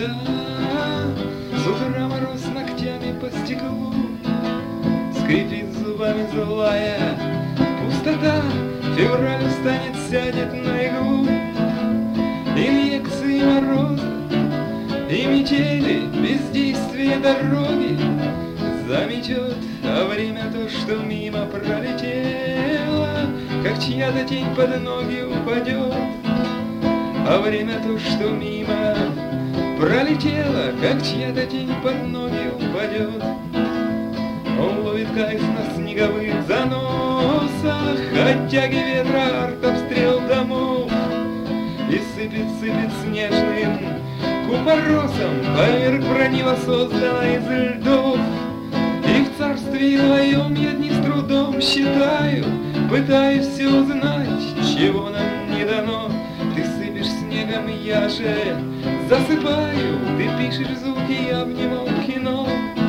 темнота, с утра мороз ногтями по стеклу, скрипит зубами злая пустота. Февраль устанет, сядет на иглу, инъекции мороза и метели, бездействие дороги заметет, а время то, что мимо пролетело, как чья-то тень под ноги упадет. А время то, что мимо пролетело, как чья-то тень под ноги упадет. Он ловит кайф на снеговых заносах, от тяги ветра, артобстрел домов, и сыпет снежным купоросом поверх брони, воссозданной из льдов. И в царстве твоем я дни с трудом считаю, пытаюсь все узнать, чего нам не дано. Ты сыпешь снегом, я же засыпаю, ты пишешь звуки, я внимал кино.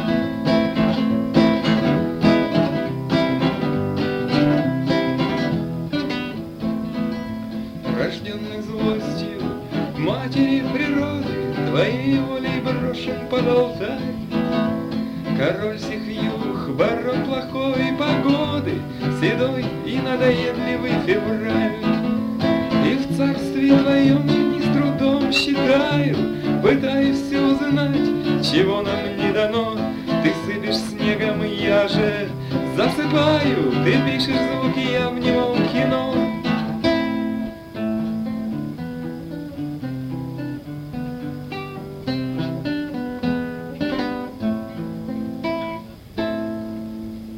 Рожденный злостью матери природы, твоей волей брошен под алтарь. Король всех юг, барон плохой погоды, седой и надоедливый февраль. И в царстве твоем я не с трудом считаю, пытаюсь все узнать, чего нам не дано. Ты сыпешь снегом, я же засыпаю, ты пишешь звуки,